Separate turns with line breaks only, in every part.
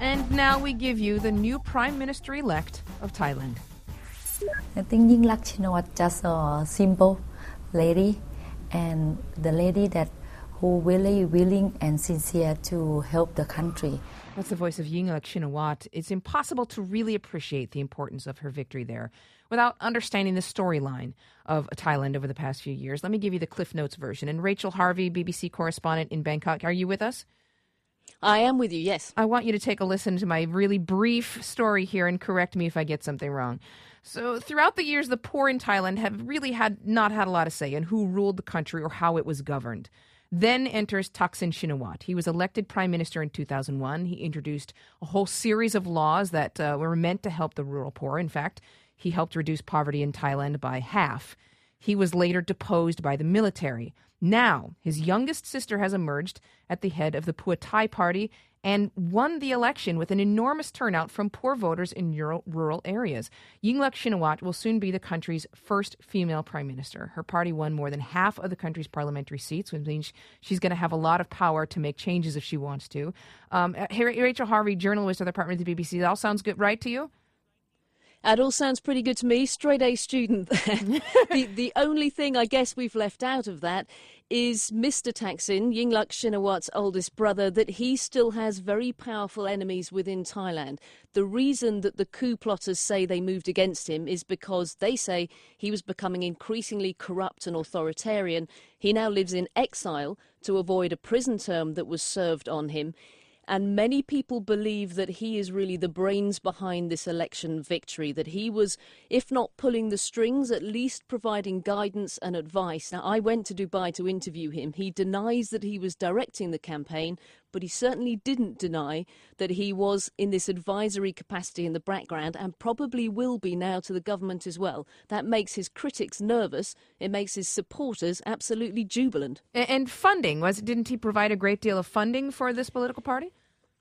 And now we give you the new Prime Minister-elect of Thailand.
I think Yingluck Shinawatra just a simple lady, and the lady that who really willing and sincere to help the country.
That's the voice of Yingluck Shinawatra. It's impossible to really appreciate the importance of her victory there without understanding the storyline of Thailand over the past few years. Let me give you the Cliff Notes version. And Rachel Harvey, BBC correspondent in Bangkok, are you with us?
I am with you, yes.
I want you to take a listen to my really brief story here and correct me if I get something wrong. So throughout the years, the poor in Thailand have really not had a lot of say in who ruled the country or how it was governed. Then enters Thaksin Shinawatra. He was elected prime minister in 2001. He introduced a whole series of laws that were meant to help the rural poor. In fact, he helped reduce poverty in Thailand by half. He was later deposed by the military. Now, his youngest sister has emerged at the head of the Pheu Thai party and won the election with an enormous turnout from poor voters in rural areas. Yingluck Shinawatra will soon be the country's first female prime minister. Her party won more than half of the country's parliamentary seats, which means she's going to have a lot of power to make changes if she wants to. Rachel Harvey, journalist with the Department of the BBC, that all sounds good, right, to you?
That all sounds pretty good to me. Straight A student there. The only thing I guess we've left out of that is Mr. Thaksin, Yingluck Shinawatra's oldest brother, that he still has very powerful enemies within Thailand. The reason that the coup plotters say they moved against him is because they say he was becoming increasingly corrupt and authoritarian. He now lives in exile to avoid a prison term that was served on him. And many people believe that he is really the brains behind this election victory, that he was, if not pulling the strings, at least providing guidance and advice. Now, I went to Dubai to interview him. He denies that he was directing the campaign, but he certainly didn't deny that he was in this advisory capacity in the background and probably will be now to the government as well. That makes his critics nervous. It makes his supporters absolutely jubilant.
And funding, didn't he provide a great deal of funding for this political party?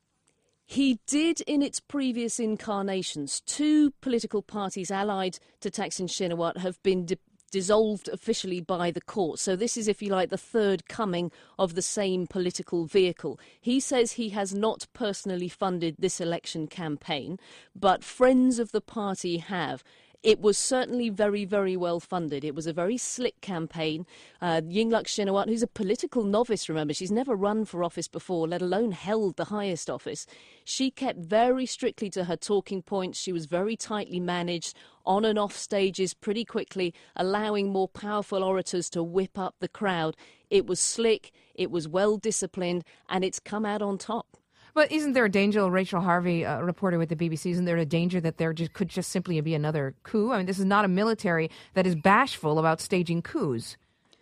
He did in its previous incarnations. Two political parties allied to Thaksin Shinawatra have been dissolved officially by the court. So this is, if you like, the third coming of the same political vehicle. He says he has not personally funded this election campaign, but friends of the party have. It was certainly very, very well funded. It was a very slick campaign. Yingluck Shinawatra, who's a political novice, remember, she's never run for office before, let alone held the highest office. She kept very strictly to her talking points. She was very tightly managed on and off stages pretty quickly, allowing more powerful orators to whip up the crowd. It was slick, it was well disciplined, and it's come out on top.
But isn't there a danger, Rachel Harvey, a reporter with the BBC, isn't there a danger that there could just simply be another coup? I mean, this is not a military that is bashful about staging coups.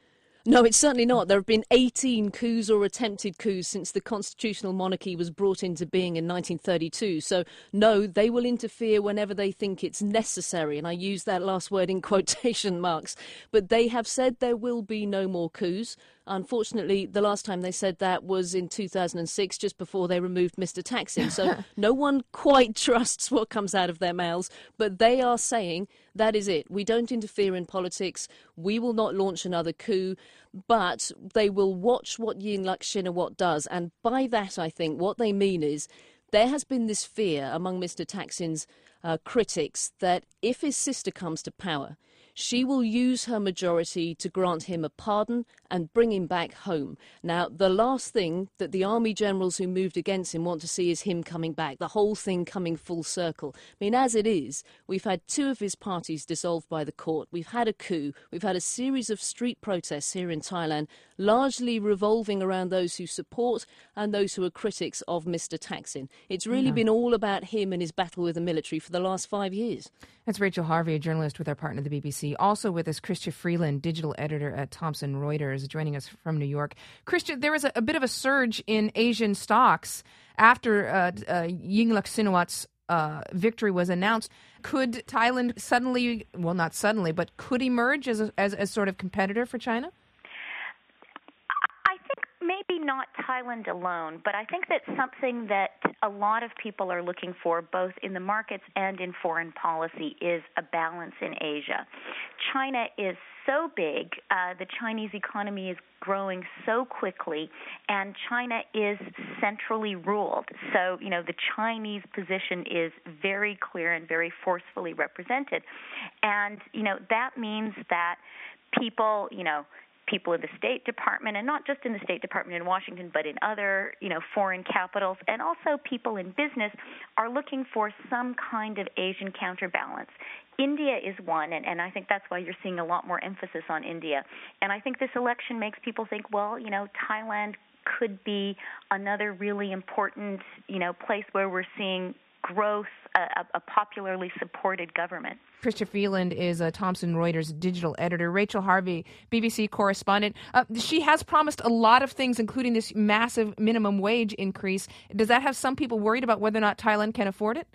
No, it's certainly not. There have been 18 coups or attempted coups since the constitutional monarchy was brought into being in 1932. So, no, they will interfere whenever they think it's necessary. And I use that last word in quotation marks. But they have said there will be no more coups. Unfortunately, the last time they said that was in 2006, just before they removed Mr. Thaksin. So no one quite trusts what comes out of their mouths. But they are saying that is it. We don't interfere in politics. We will not launch another coup. But they will watch what Yingluck Shinawatra does. And by that, I think, what they mean is there has been this fear among Mr. Thaksin's critics that if his sister comes to power, she will use her majority to grant him a pardon and bring him back home. Now, the last thing that the army generals who moved against him want to see is him coming back, the whole thing coming full circle. I mean, as it is, we've had two of his parties dissolved by the court. We've had a coup. We've had a series of street protests here in Thailand, largely revolving around those who support and those who are critics of Mr. Thaksin. It's really been all about him and his battle with the military for the last 5 years.
That's Rachel Harvey, a journalist with our partner, the BBC. Also with us, Christian Freeland, digital editor at Thomson Reuters, joining us from New York. Christian, there was a bit of a surge in Asian stocks after Yingluck Shinawatra's victory was announced. Could Thailand suddenly, well, not suddenly, but could emerge as a sort of competitor for China?
I think maybe not Thailand alone, but I think that's something that a lot of people are looking for, both in the markets and in foreign policy, is a balance in Asia. China is so big, the Chinese economy is growing so quickly, and China is centrally ruled. So, the Chinese position is very clear and very forcefully represented. And, that means that people in the State Department, and not just in the State Department in Washington, but in other, foreign capitals, and also people in business are looking for some kind of Asian counterbalance. India is one, and I think that's why you're seeing a lot more emphasis on India. And I think this election makes people think, well, Thailand could be another really important, place where we're seeing growth, a popularly supported government.
Chrystia Freeland is Thomson Reuters digital editor. Rachel Harvey, BBC correspondent. She has promised a lot of things, including this massive minimum wage increase. Does that have some people worried about whether or not Thailand can afford it?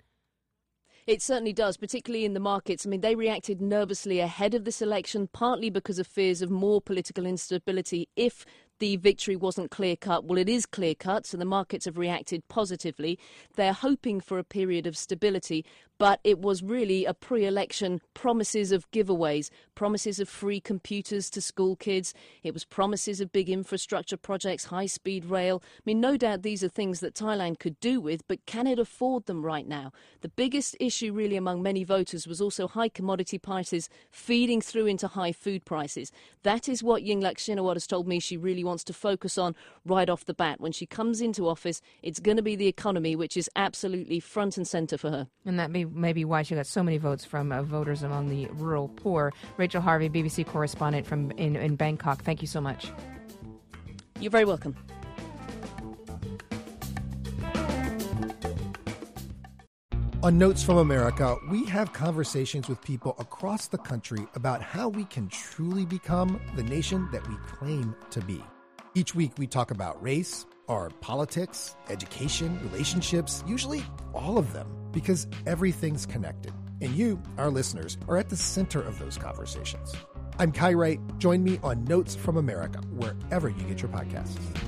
It certainly does, particularly in the markets. I mean, they reacted nervously ahead of this election, partly because of fears of more political instability if the victory wasn't clear-cut. Well, it is clear-cut, so the markets have reacted positively. They're hoping for a period of stability, but it was really a pre-election promises of giveaways, promises of free computers to school kids. It was promises of big infrastructure projects, high-speed rail. I mean, no doubt these are things that Thailand could do with, but can it afford them right now? The biggest issue really among many voters was also high commodity prices feeding through into high food prices. That is what Yingluck Shinawatra has told me she really wants to focus on right off the bat. When she comes into office, it's going to be the economy, which is absolutely front and centre for her.
And that may be why she got so many votes from voters among the rural poor. Rachel Harvey, BBC correspondent in Bangkok. Thank you so much.
You're very welcome.
On Notes from America, we have conversations with people across the country about how we can truly become the nation that we claim to be. Each week we talk about race, our politics, education, relationships, usually all of them, because everything's connected. And you, our listeners, are at the center of those conversations. I'm Kai Wright. Join me on Notes from America, wherever you get your podcasts.